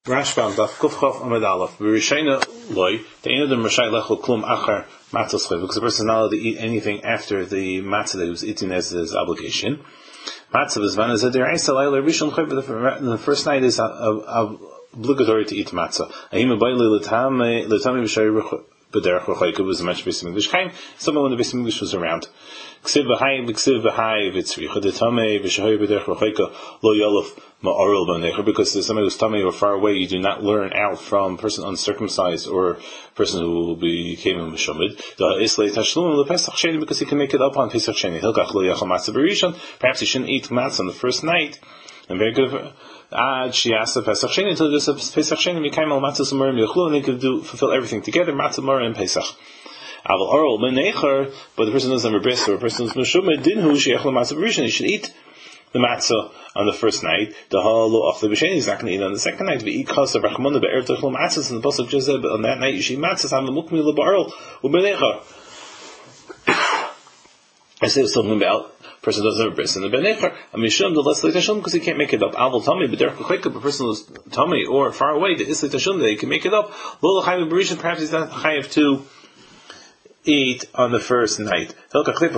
Rashbam Daf Kufchav Amid Aleph. V'Rishayna Loi. The end of the Rishai Lechol Klum Achar Matzos Chayv, because the person is not allowed to eat anything after the matzah that he was eating as his obligation. Matzah is van is that there is a Laila Rishon Chayv. The first night is obligatory to eat matzah. Ahim Abayli L'Tami V'Shayr B'derech Rechayka was mentioned Beis Hamikdash Chaim. Someone when the Beis Hamikdash was around. Ksiv V'Hai V'Tzricha D'Tamei V'Shayr B'derech Rechayka Lo Yolov Ma'aril B'Necher, because there's somebody who's tummy or far away, you do not learn out from a person uncircumcised or a person who became a Meshomid. Because he can make it up on Pesach Sheni. Perhaps he shouldn't eat matzah on the first night. And very good. She asked the Pesach Sheni until there's a Pesach Sheni, and they could fulfill everything together, matzah, mara, and Pesach. But the person doesn't have a bris or a person who's Meshomid, he should eat the matzah on the first night. The halo after b'sheni is not going to eat on the second night. We eat kasa brachmana be'er tochel matzahs, and the pasuk just said on that night you should eat matzahs on the mukmi lebarol u'benecha. I say it's talking about person doesn't have a bris and the benecha. I mean, shum the less late tashum because he can't make it up. Aval tummy b'derech kachayka, a person who's tummy or far away the isle tashum that he can make it up. Lo l'chayim b'rishon, perhaps he's not chayiv to eat on the first night. Therefore the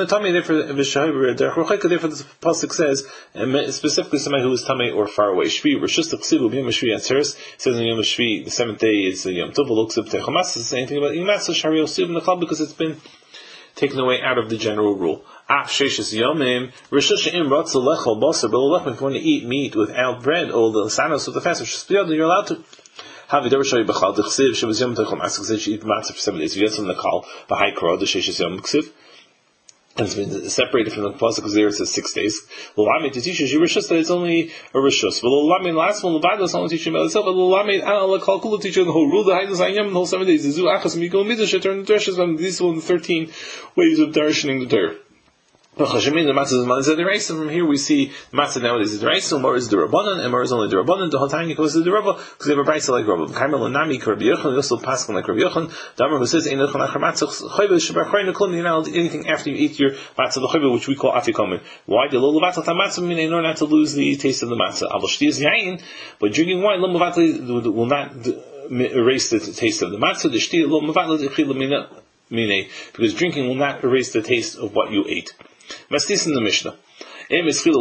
pasuk says, and specifically somebody who is tamei or far away. Shvi Rishus Tachsivu B'Yom Shvi Atzeres says in Yom Shvi the seventh day is Yom Tov. Looks up Techamas is saying anything about Yimatz Shari Yosef in the club because it's been taken away out of the general rule. Af Sheishis Yomim Rishus Sheim Ratzal Lechol Basar B'Lo Lechem. If you want to eat meat without bread or the sanos of the fast, you're allowed to. Have you ever shown you b'chal the chsiv? She was yom teichel matzah because she eat matzah for 7 days. If you get some nakal b'hai kara the sheishes yom chsiv, and it's been separated from the pasuk because there it says 6 days. L'lamid to teach you rishus that it's only a rishus. But l'lamid last one l'bad is only teaching about itself. But l'lamid ana l'kal kulu teaching the whole rule. The haydus ayam the whole 7 days. Zu achas mikol midrash turn the drushes on these 13 ways of darshaning the Torah. The matzah is the Deraisa. From here we see the matzah nowadays is the Deraisa, more is the Rabbanan, and more is only the Rabbanan. The whole time he goes to the Rabba because they have a Braisa like Rabba. Kaimel and Nami Rabbi Yochanan, they also pass like Rabbi Yochanan. The Amar who says Ein Lechon Achar Matzah Chayvah Shabar Chayna Klum. You're not allowed to anything after you eat your matzah the Chayvah, which we call Afikomen. Why? The Lo Levatel Matzah mean in order not to lose the taste of the matzah. Avol Shtiyas Yain, but drinking wine Lo Mevatel will not erase the taste of the matzah. The Shtiyah Lo Mevatel Echila Mine, because drinking will not erase the taste of what you ate. Mastis in the Mishnah. If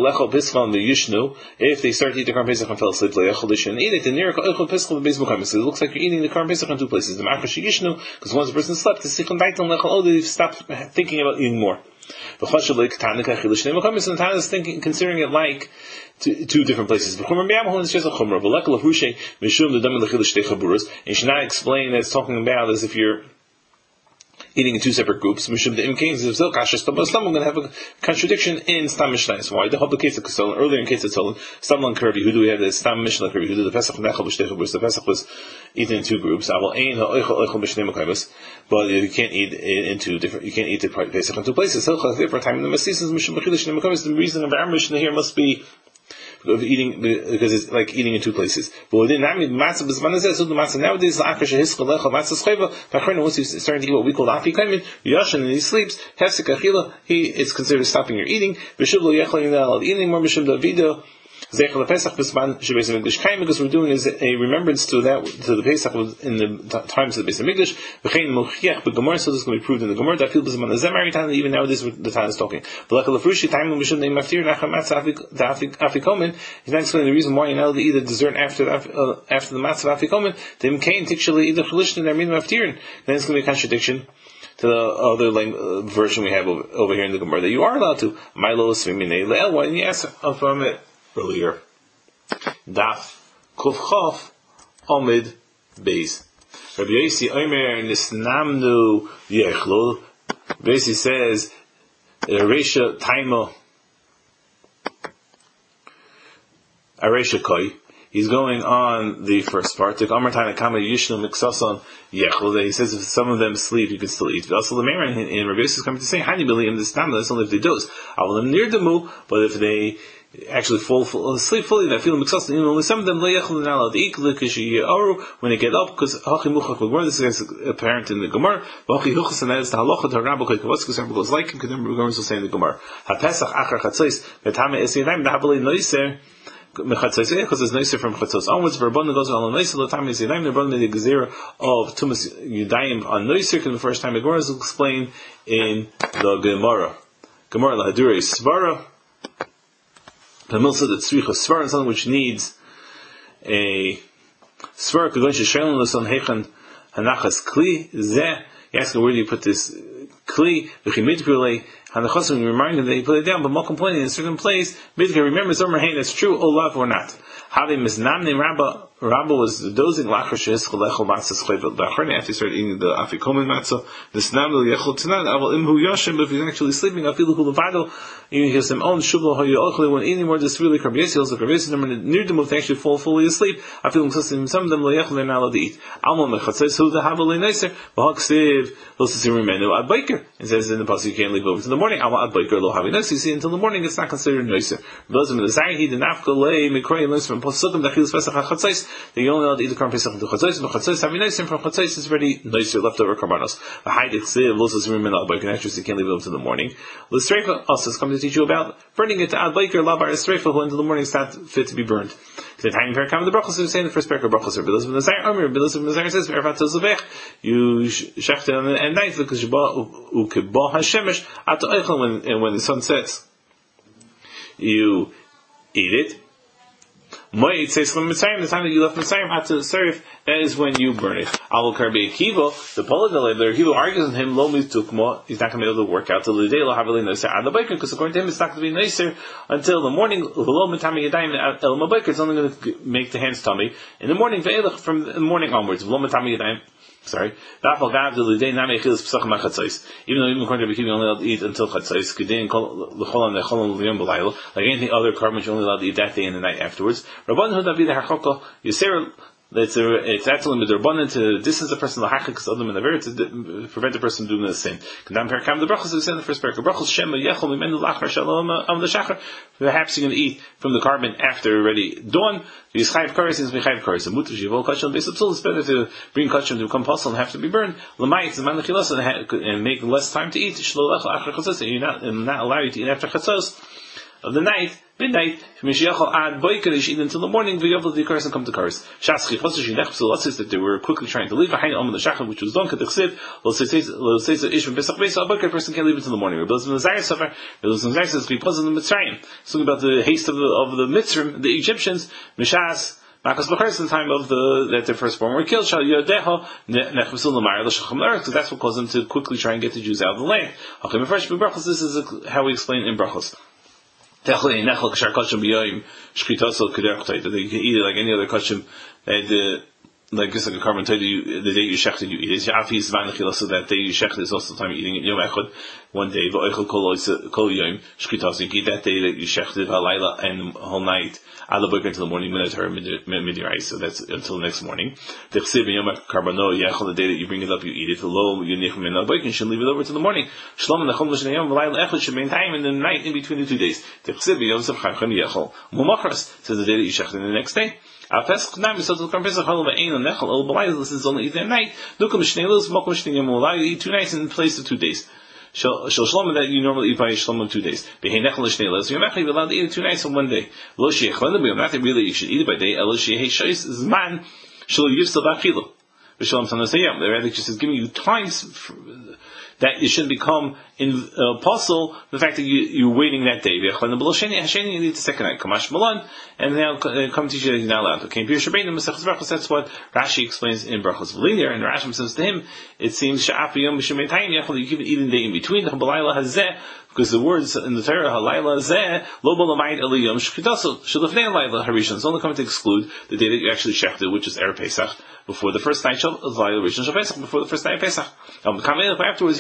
they start to eat the Karm Pesach and fell asleep, they shouldn't eat it. It looks like you're eating the Karm Pesach in two places. The Machar Yishnu, because once the person slept, they've stopped thinking about eating more. And the Tana is considering it like two different places. And you should not explain that it's talking about as if you're eating in two separate groups. Mishum the imkains of Zil Kasher Stam, but I'm going to have a contradiction in Stam Mishnah. Why? The whole case of Kesolan, earlier in case of Kesolan, Stam and Kirby, who do we have the Stam Mishnah Kirby, who did the Pesach Nechel B'Shtei Chaburs, the Pesach was eaten in two groups. Aval Ein Ha'oichel Oichel B'Shnei Mekayvus, but you can't eat in two different, you can't eat the Pesach in two places. Hilchah, for a time in the Masisas, Mishum B'Chil Shnei Mekayvus, the reason of our Mishnah here must be of eating, because it's like eating in two places. But within that, matzah b'zman says so the matzah nowadays after shehiskal lecha matzah schayva. Nachrena, once he's starting to eat what we call afi kaimin, yashin, and he sleeps hefsek achila, it's considered stopping your eating. B'shuv lo yechal yinal eating more b'shuv davido. Because we're doing is a remembrance to that, to the Pesach in the times of the Beis Hamikdash. So this is going to be proved in the Gemara. Even nowadays the time is talking. He's not explaining the reason why you're not allowed to eat the dessert after the matzah of Afikomen. Then it's going to be a contradiction to the other version we have over here in the Gemara that you are allowed to. Milo Svimine. Why didn't you ask from it earlier? Daf Kufchav Omid Beis. Rabbi Yossi Omer Nisnamnu Yechlo. Rabbi Yossi says Aresha Taimo Aresha Koi. He's going on the first part. He says if some of them sleep, you can still eat. Also, the Meir in Rabbi Yossi is coming to say, that's only if they doze. But if they actually fall asleep fully, they feel exhausted. Only some of them not allowed to eat when they get up, because this is apparent in the Gemara. And that is the halacha to Rabbi goes like him, because the Gemara will say in the Gemara. because it's nicer from chatzos onwards. Rabbanan goes on nicer. The time is Yadayim. The Rabbanan made the gezerah of tumas Yadayim on nicer. Because the first time the Gemara is explained in the Gemara. Gemara lahadurei svara. The milsa that tzricha svara is something which needs a svara. Going to shaylin l'son heichen hanachas kli zeh. You ask him, where do you put this kli? V'chimidpulei. And the chasam remind him that he put it down, but more complaining in a certain place. Midgar remembers Omer Hain, that's true, Olav or not. Having misnamne Rabba was dozing lachar shehizchol lechol matzah schlevet. After he started eating the afikomen matzah, the snamle yechol tanan. Aval imhu yoshem, if he's actually sleeping, afilu hu levado, even his own shuvlo hoyu ochli. When eating more, this really karbiesi, also karbiesi, near them to actually fall fully asleep. Afilu msasim, some of them lo yechol, they're not allowed to eat. Alma mechatzes hu the havel nicer. V'hak siv lo sisim remenu ad biker. It says in the pasuk you can't leave over to the morning. Alma ad biker lo havi nicer. You see, until the morning it's not considered nicer. V'lazim the zayi the nafka lei mikroy nicer from pasukim dachilas pesach hachatzes. They only allowed to eat the korban pesach into chatzos, but chatzos having nicer from chatzos is already nicer leftover korbanos. The haidik siv lo sisim remenu ad biker. Actually, you can't leave it over to the morning. The streifa also is coming to teach you about burning it to ad biker lavar streifa who until the morning is not fit to be burned. The time here come the brachos is saying the first parak of brachos. Bilas ben Nazar Omer, Bilas ben Nazar says Ervat Zevech. You shecht it at night because you ukebah hashemesh at the eichel when the sun sets. You eat it. Moed says from Mitzrayim, the time that you left Mitzrayim at the serif, that is when you burn it. Avol karbi Akiva, the Poladalei, the Akiva argues with him, lo mitukmo, he's not going to be able to work out till the day, lo haveli nicer ad the biker, because according to him, it's not going to be nicer until the morning, lo mitami yadayim el mabiker, it's only going to make the hands tummy. In the morning, ve'elach, from the morning onwards, lo mitami yadayim, sorry. Even though even according to Rabbi you only allowed to eat until chatzos, like anything other carbon, you're only allowed to eat that day and the night afterwards. It's actually midrabanan to distance the person lahachik because other than to prevent the person from doing the sin. Kedam perkam the brachos is in the first parak. Brachos shema yechol mimenu lachar shalom of the shachar. Perhaps you're going to eat from the carbon after already dawn. These chayv kares is mechayv kares. Mutar shivol kachon based upon it's better to bring kachon to become possible and have to be burned. Lamait is man lechilas and make less time to eat. Shlo lechol achar chatzos. You're not allow you to eat after chatzos of the night. Midnight, Mishiyachal ad boiker, they should eat until the morning, V'yavol the Karis and come to Karis. Shaschich, what's the Shinech, so let's say that they were quickly trying to leave, V'hain Om the Shachar, which was done, Kadechsiv, let's say that Ish from Pesach Beis, a boiker person can't leave until the morning. Rebbe Elazar Nazar suffer, Rebbe Elazar Nazar says, because of the Mitzrayim. It's about the haste of the Mitzrim, the Egyptians, Mishas, Makas B'charis, in the time of that their firstborn were killed, Shal Yodeho, Nechbesul Lamar, L'Shacham L'Eretz, because that's what caused them to quickly try and get the Jews out of the land. Okay, this is how we explain in Brachos. That they can eat it like any other kachim, like just like a carbon told you, the day you shechted you eat it. So that day you shechted is also the time you're eating it. Yom echad, one day, kol yom, shkitas, you eat that day that you shechted, halayla, and the whole night, ala boiker until the morning, midirai, so that's until the next morning. The day that you bring it up, you eat it, lo, you should leave it over to the morning. Shlom, and the chol, should maintain in the night in between the 2 days. The so the day that you shechted the next day. This is only eaten at night. Will allow you to eat 2 nights in place of 2 days. Shalom that you normally eat by shalom of 2 days. You're allowed to eat it 2 nights in 1 day. Not really you should eat it by day. Rather just is giving you times that it shouldn't become impossible, the fact that you're waiting that day. You need the second night. Kamash Malan, and now come teach you that you're not allowed. Okay, that's what Rashi explains in Brachos V'Linear, and Rashi says to him, it seems you keep eating day in between, because the words in the Torah, halayla zeh, lo b'lamayit eliyom shkitaso, shalifnei halayla harishon, it's only coming to exclude the day that you actually shechted, which is Erev Pesach, before the first night of Rishon Shal Pesach, before the first night of Pesach. Afterwards,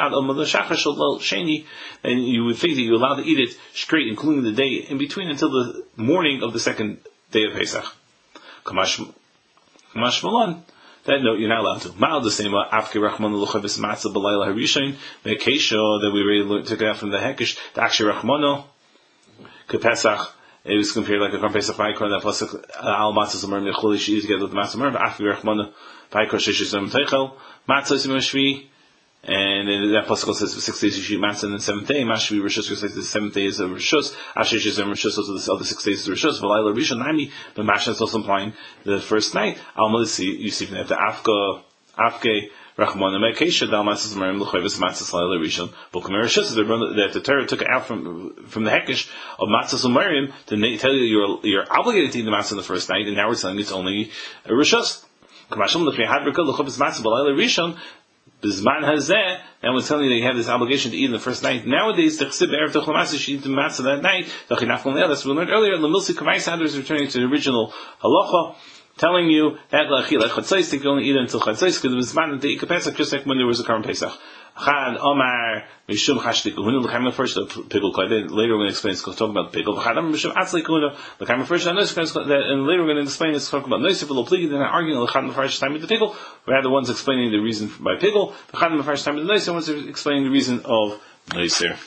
and you would think that you're allowed to eat it straight, including the day in between, until the morning of the second day of Pesach. Kamash Malon. That note, you're not allowed to. Ma'al the same, Afke Rachman Luchavis Matzah Balayla Harishain, Mekesho, that we already took it out from the Hekesh, the Akshe Rachmano, Kepesach, it was compared like a Korban Pesach Vaikor, that plus Al Matzah Zomer Mechuli, she used together with the Matzah Zomer, Afke Rachmano, Vaikor Shishis Zom Teichel, Matzah Zom Shvi, And then that pasuk says for 6 days you should eat matzah, and the 7th day, Mashvi Rishus, says the 7th day is a Rishus, Ashish is a Rishus, so the other 6 days is a Rishus, Valayla Rishon, Naimi, but Mashvi is also implying the first night. Al-Malisi, you see that the Afke, Rachmana Mekesha, Dal Matzah Marim, L'choivis Matzah Layla Rishon, Bukhmer Rishus, that the Torah took it out from the Hekesh of Matzah Marim to tell you you're obligated to eat the Matzah on the first night, and now we're telling you it's only a Rishus. Kamashim L'chei Hadrika, L'choivis Matzah Layla Rishon, Bizman Hazeh, and we're telling you that you have this obligation to eat in the first night. Nowadays, the Chsib Erev Techol Matzah, you eat the matzah that night. That's what we learned earlier. The Milsi Kavai Sadr is returning to the original halacha, telling you that you can only eat it until Chatzais, because it was Bizman and the Ika Pesach, just like when there was a Karm Pesach. Chad Omar Mishum Chashti Kahuna L'chaim first the pickle. Later we're going to explain. It's talking about pickle. Chad Omar Mishum Atzli Kahuna L'chaim first. And later we're going to explain. It's talking about Noiser V'lo Pligi. They're not arguing L'chad Mefarish time with the pickle. We're the ones explaining the reason by pickle. L'chad Mefarish time with the Noiser. Ones explaining the reason of Noiser.